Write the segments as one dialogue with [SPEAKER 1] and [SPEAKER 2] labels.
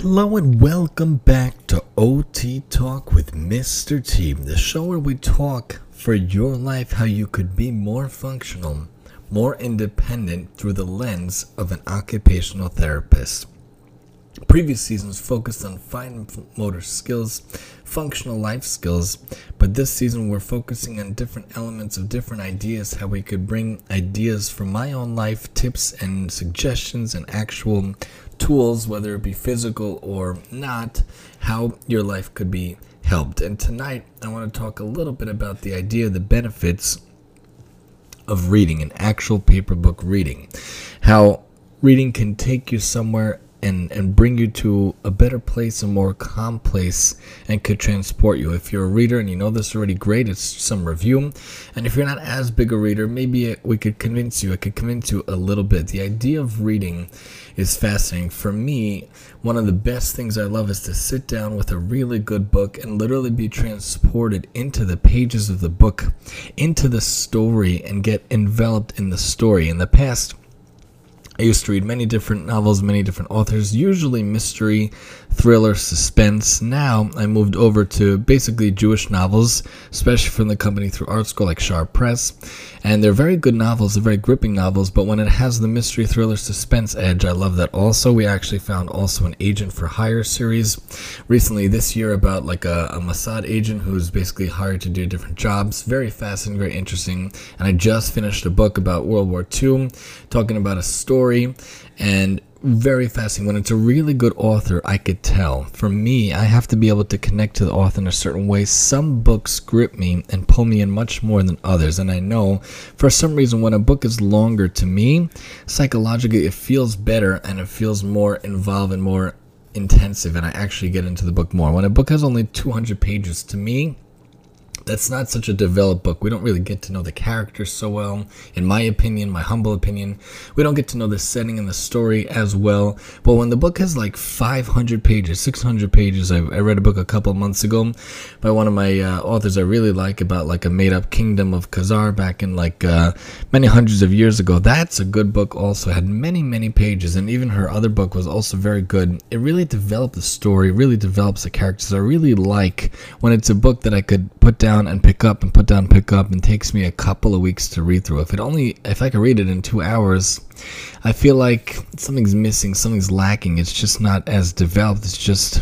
[SPEAKER 1] Hello and welcome back to OT Talk with Mr. T, the show where we talk for your life how you could be more functional, more independent through the lens of an occupational therapist. Previous seasons focused on fine motor skills, functional life skills, but this season we're focusing on different elements of different ideas, how we could bring ideas from my own life, tips and suggestions and actual tools, whether it be physical or not, how your life could be helped. And tonight I want to talk a little bit about the idea, the benefits of reading, an actual paper book reading, how reading can take you somewhere and bring you to a better place, a more calm place, and could transport you. If you're a reader and you know this already, great, it's some review. And if you're not as big a reader, maybe it could convince you a little bit. The idea of reading is fascinating. For me, one of the best things I love is to sit down with a really good book and literally be transported into the pages of the book, into the story, and get enveloped in the story. In the past, I used to read many different novels, many different authors, usually mystery, thriller, suspense. Now I moved over to basically Jewish novels, especially from the company Through Art School like Shar Press. And they're very good novels, they're very gripping novels, but when it has the mystery, thriller, suspense edge, I love that also. We actually found also an Agent for Hire series recently this year about like a Mossad agent who's basically hired to do different jobs. Very fascinating, very interesting. And I just finished a book about World War II, talking about a story, and very fascinating. When it's a really good author, I could tell. For me, I have to be able to connect to the author in a certain way. Some books grip me and pull me in much more than others, and I know for some reason when a book is longer, to me, psychologically it feels better and it feels more involved and more intensive, and I actually get into the book more. When a book has only 200 pages, to me, that's not such a developed book. We don't really get to know the characters so well. In my opinion, my humble opinion, we don't get to know the setting and the story as well. But when the book has like 500 pages, 600 pages, I read a book a couple of months ago by one of my authors I really like about like a made-up kingdom of Khazar back in like many hundreds of years ago. That's a good book also. It had many, many pages, and even her other book was also very good. It really developed the story, really develops the characters. I really like when it's a book that I could put down and pick up and put down, pick up, and takes me a couple of weeks to read through. If I could read it in 2 hours, I feel like something's missing, something's lacking. It's just not as developed. It's just,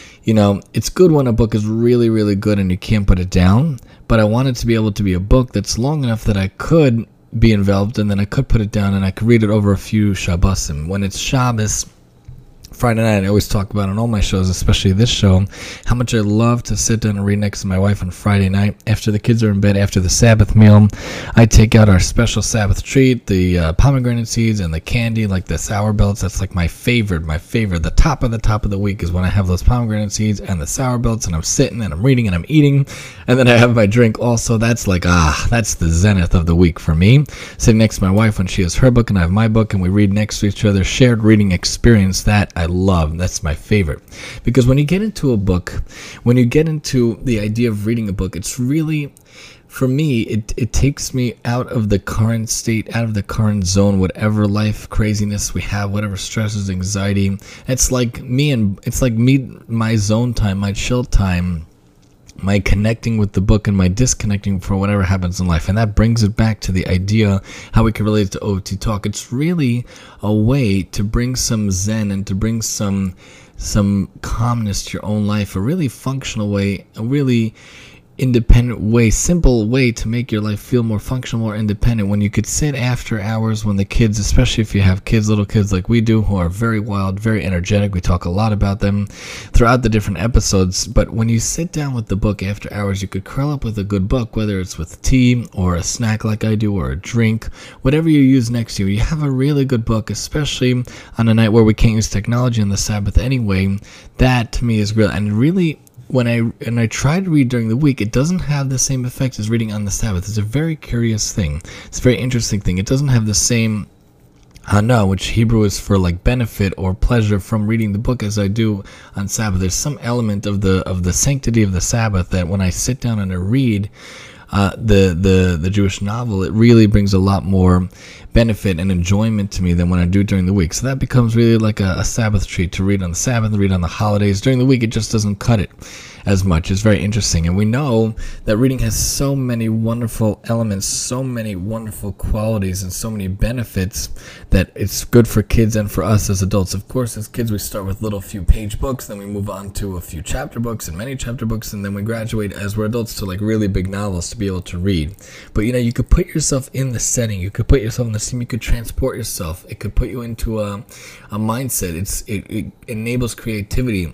[SPEAKER 1] it's good when a book is really, really good and you can't put it down, but I want it to be able to be a book that's long enough that I could be enveloped and then I could put it down and I could read it over a few Shabbosim. When it's Shabbos, Friday night, I always talk about on all my shows, especially this show, how much I love to sit down and read next to my wife on Friday night. After the kids are in bed, after the Sabbath meal, I take out our special Sabbath treat, the pomegranate seeds and the candy, like the sour belts. That's like my favorite. The top of the week is when I have those pomegranate seeds and the sour belts, and I'm sitting and I'm reading and I'm eating, and then I have my drink also. That's like, that's the zenith of the week for me. Sitting next to my wife when she has her book and I have my book, and we read next to each other, shared reading experience, that I love. That's my favorite, because when you get into a book, when you get into the idea of reading a book, it's really, for me, it takes me out of the current state, out of the current zone, whatever life craziness we have, whatever stresses, anxiety. It's like my zone time, my chill time, my connecting with the book and my disconnecting for whatever happens in life. And that brings it back to the idea how we can relate it to OT Talk. It's really a way to bring some zen and to bring some calmness to your own life, a really functional way, a really independent way, simple way to make your life feel more functional, more independent. When you could sit after hours when the kids, especially if you have kids, little kids like we do, who are very wild, very energetic. We talk a lot about them throughout the different episodes. But when you sit down with the book after hours, you could curl up with a good book, whether it's with tea or a snack like I do, or a drink, whatever you use next to you. You have a really good book, especially on a night where we can't use technology on the Sabbath anyway. That to me is real. And really, when I try to read during the week, it doesn't have the same effect as reading on the Sabbath. It's a very curious thing. It's a very interesting thing. It doesn't have the same hana, which Hebrew is for like benefit or pleasure from reading the book, as I do on Sabbath. There's some element of the sanctity of the Sabbath that when I sit down and I read, the Jewish novel, it really brings a lot more benefit and enjoyment to me than when I do during the week. So that becomes really like a Sabbath treat to read on the Sabbath, read on the holidays. During the week, it just doesn't cut it as much. It's very interesting. And we know that reading has so many wonderful elements, so many wonderful qualities, and so many benefits that it's good for kids and for us as adults. Of course, as kids, we start with little few page books, then we move on to a few chapter books and many chapter books, and then we graduate as we're adults to like really big novels to be able to read. But you could put yourself in the setting, you could put yourself in the scene, you could transport yourself. It could put you into a mindset. It enables creativity,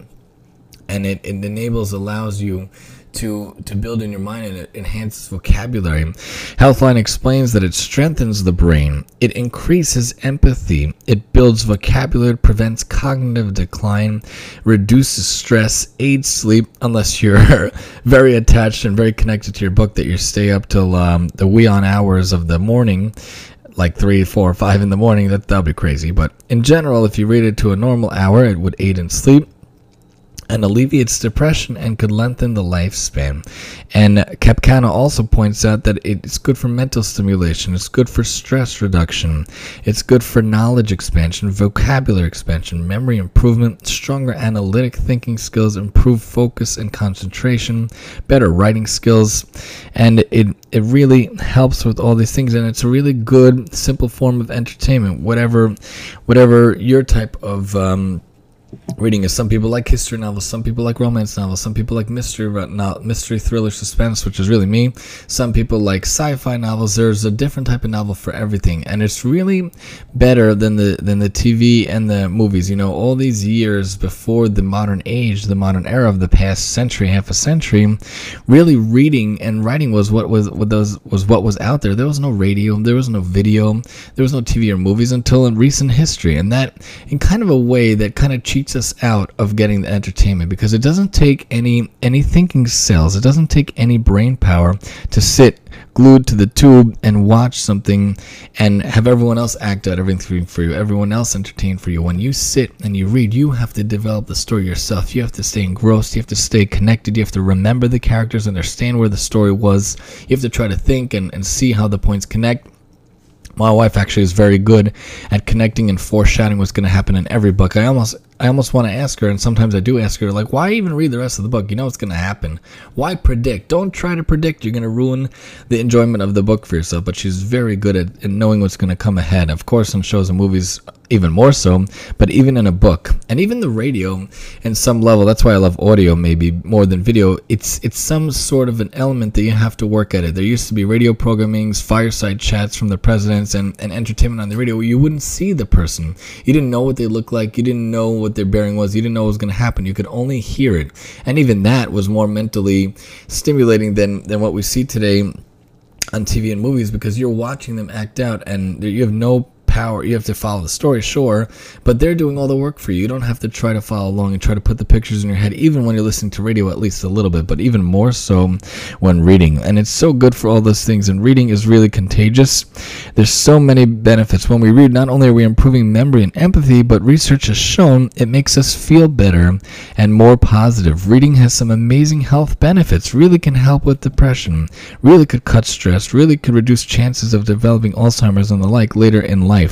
[SPEAKER 1] and it allows you to build in your mind, and it enhances vocabulary. Healthline explains that it strengthens the brain, it increases empathy, it builds vocabulary, prevents cognitive decline, reduces stress, aids sleep, unless you're very attached and very connected to your book that you stay up till the wee on hours of the morning, like 3, 4, 5 in the morning. That'll be crazy. But in general, if you read it to a normal hour, it would aid in sleep and alleviates depression and could lengthen the lifespan. And Kapkana also points out that it's good for mental stimulation, it's good for stress reduction, it's good for knowledge expansion, vocabulary expansion, memory improvement, stronger analytic thinking skills, improved focus and concentration, better writing skills, and it really helps with all these things. And it's a really good, simple form of entertainment, whatever your type of reading is. Some people like history novels, some people like romance novels, some people like mystery thriller suspense, which is really me. Some people like sci-fi novels. There's a different type of novel for everything, and it's really better than the TV and the movies. All these years before the modern age, the modern era of the past century, half a century, really reading and writing was what was out there. There was no radio, there was no video, there was no TV or movies until in recent history, and that in kind of a way that kind of cheats us out of getting the entertainment, because it doesn't take any thinking cells, it doesn't take any brain power to sit glued to the tube and watch something and have everyone else act out everything for you, everyone else entertain for you. When you sit and you read, you have to develop the story yourself. You have to stay engrossed, you have to stay connected, you have to remember the characters, understand where the story was, you have to try to think and see how the points connect. My wife actually is very good at connecting and foreshadowing what's going to happen in every book. I almost want to ask her, and sometimes I do ask her, like, why even read the rest of the book? You know what's going to happen. Why predict? Don't try to predict. You're going to ruin the enjoyment of the book for yourself. But she's very good at knowing what's going to come ahead. Of course, in shows and movies, even more so, but even in a book and even the radio in some level. That's why I love audio maybe more than video. It's some sort of an element that you have to work at it. There used to be radio programmings, fireside chats from the presidents, and entertainment on the radio where you wouldn't see the person. You didn't know what they looked like. You didn't know what their bearing was. You didn't know what was going to happen. You could only hear it. And even that was more mentally stimulating than what we see today on TV and movies, because you're watching them act out and you have no power. You have to follow the story, sure, but they're doing all the work for you. You don't have to try to follow along and try to put the pictures in your head, even when you're listening to radio, at least a little bit, but even more so when reading. And it's so good for all those things, and reading is really contagious. There's so many benefits. When we read, not only are we improving memory and empathy, but research has shown it makes us feel better and more positive. Reading has some amazing health benefits, really can help with depression, really could cut stress, really could reduce chances of developing Alzheimer's and the like later in life.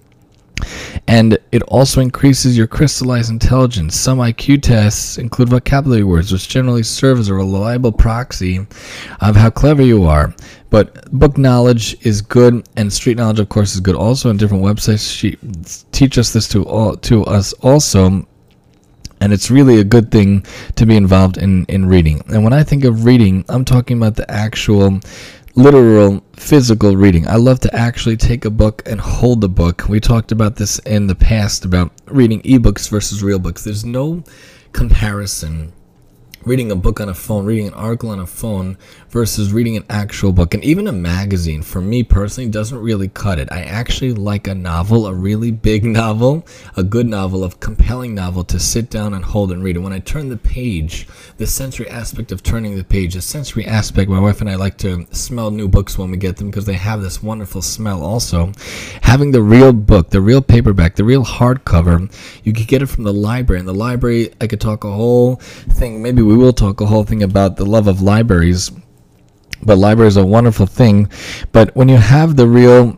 [SPEAKER 1] And it also increases your crystallized intelligence. Some IQ tests include vocabulary words, which generally serve as a reliable proxy of how clever you are. But book knowledge is good, and street knowledge, of course, is good also. And different websites teach us this to us also. And it's really a good thing to be involved in reading. And when I think of reading, I'm talking about the actual literal physical reading. I love to actually take a book and hold the book. We talked about this in the past about reading ebooks versus real books. There's no comparison. Reading a book on a phone, reading an article on a phone versus reading an actual book. And even a magazine, for me personally, doesn't really cut it. I actually like a novel, a really big novel, a good novel, a compelling novel to sit down and hold and read. And when I turn the page, the sensory aspect of turning the page, the sensory aspect, my wife and I like to smell new books when we get them because they have this wonderful smell also. Having the real book, the real paperback, the real hardcover, you could get it from the library. In the library, I could talk a whole thing, maybe we will talk a whole thing about the love of libraries. But library is a wonderful thing. But when you have the real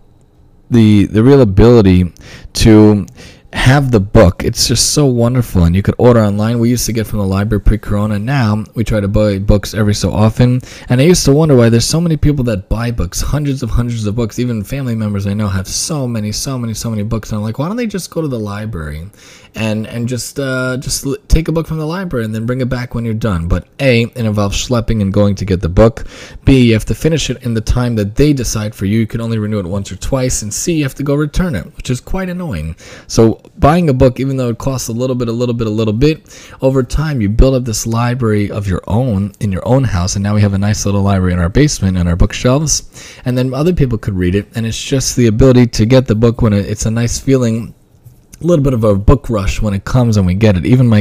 [SPEAKER 1] ability to have the book, it's just so wonderful. And you could order online. We used to get from the library pre-corona. Now we try to buy books every so often, and I used to wonder why there's so many people that buy books, hundreds of books. Even family members I know have so many books, and I'm like, why don't they just go to the library and just take a book from the library and then bring it back when you're done? But A, it involves schlepping and going to get the book. B, you have to finish it in the time that they decide for you. You can only renew it once or twice. And C, you have to go return it, which is quite annoying. So buying a book, even though it costs a little bit, over time you build up this library of your own in your own house. And now we have a nice little library in our basement and our bookshelves, and then other people could read it. And it's just the ability to get the book when it's a nice feeling. A little bit of a book rush when it comes and we get it. Even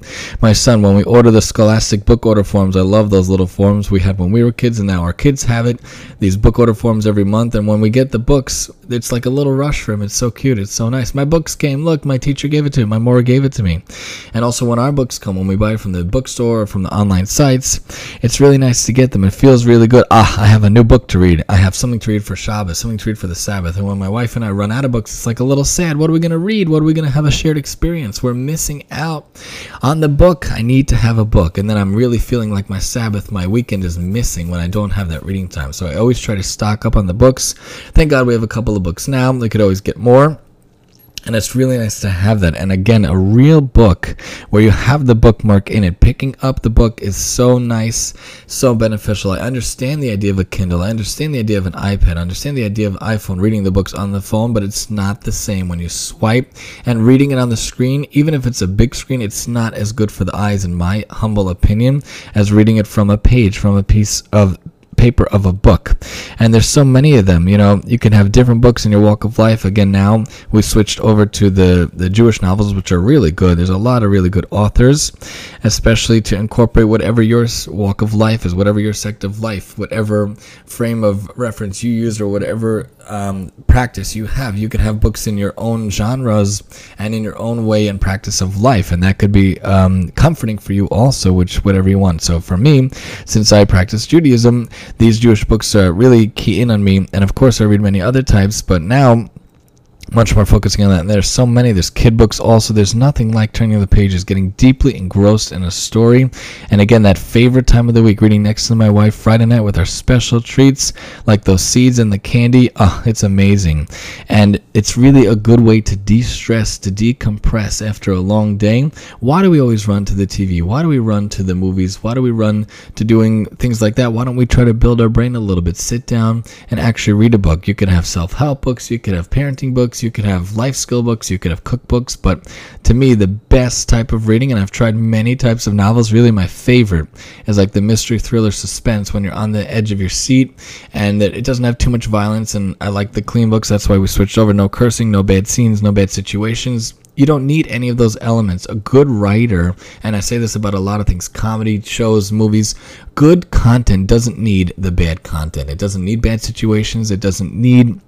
[SPEAKER 1] my son, when we order the Scholastic book order forms, I love those little forms we had when we were kids, and now our kids have it, these book order forms every month. And when we get the books, it's like a little rush for him. It's so cute. It's so nice. My books came. Look, my teacher gave it to me. My Mora gave it to me. And also when our books come, when we buy it from the bookstore or from the online sites, it's really nice to get them. It feels really good. I have a new book to read. I have something to read for Shabbos, something to read for the Sabbath. And when my wife and I run out of books, it's like a little sad. What are we going to read? What are we going to have a shared experience? We're missing out on the book. I need to have a book. And then I'm really feeling like my Sabbath, my weekend is missing when I don't have that reading time. So I always try to stock up on the books. Thank God we have a couple of books now. We could always get more. And it's really nice to have that. And again, a real book where you have the bookmark in it. Picking up the book is so nice, so beneficial. I understand the idea of a Kindle. I understand the idea of an iPad. I understand the idea of iPhone, reading the books on the phone, but it's not the same when you swipe. And reading it on the screen, even if it's a big screen, it's not as good for the eyes, in my humble opinion, as reading it from a page, from a piece of paper of a book. And there's so many of them. You can have different books in your walk of life. Again, now we switched over to the Jewish novels, which are really good. There's a lot of really good authors, especially to incorporate whatever your walk of life is, whatever your sect of life, whatever frame of reference you use, or whatever practice you have. You can have books in your own genres and in your own way and practice of life, and that could be comforting for you also, whatever you want. So for me, since I practice Judaism, these Jewish books really key in on me, and of course I read many other types, but now much more focusing on that. And there's so many. There's kid books also. There's nothing like turning the pages, getting deeply engrossed in a story. And again, that favorite time of the week, reading next to my wife Friday night with our special treats, like those seeds and the candy. It's amazing. And it's really a good way to de-stress, to decompress after a long day. Why do we always run to the TV? Why do we run to the movies? Why do we run to doing things like that? Why don't we try to build our brain a little bit? Sit down and actually read a book. You could have self-help books. You could have parenting books. You could have life skill books, you could have cookbooks, but to me, the best type of reading, and I've tried many types of novels, really my favorite is like the mystery thriller suspense, when you're on the edge of your seat, and it doesn't have too much violence, and I like the clean books. That's why we switched over. No cursing, no bad scenes, no bad situations. You don't need any of those elements. A good writer, and I say this about a lot of things, comedy, shows, movies, good content doesn't need the bad content. It doesn't need bad situations. It doesn't need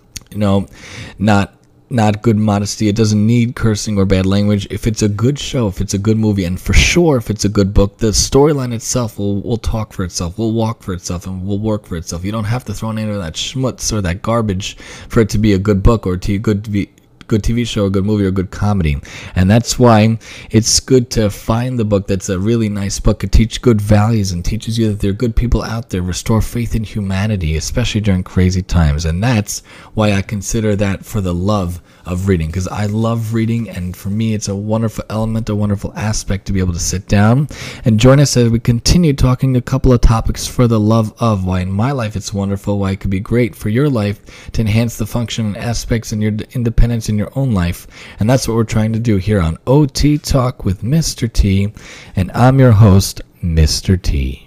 [SPEAKER 1] not good modesty. It doesn't need cursing or bad language. If it's a good show, if it's a good movie, and for sure if it's a good book, the storyline itself will talk for itself, will walk for itself, and will work for itself. You don't have to throw in any of that schmutz or that garbage for it to be a good book, or to be good TV show, a good movie, or a good comedy. And that's why it's good to find the book that's a really nice book. It teaches good values and teaches you that there are good people out there. Restore faith in humanity, especially during crazy times. And that's why I consider that for the love of reading, because I love reading, and for me it's a wonderful element, a wonderful aspect to be able to sit down and join us as we continue talking a couple of topics for the love of, why in my life it's wonderful, why it could be great for your life to enhance the function and aspects and your independence in your own life. And that's what we're trying to do here on OT Talk with Mr. T, and I'm your host, Mr. T.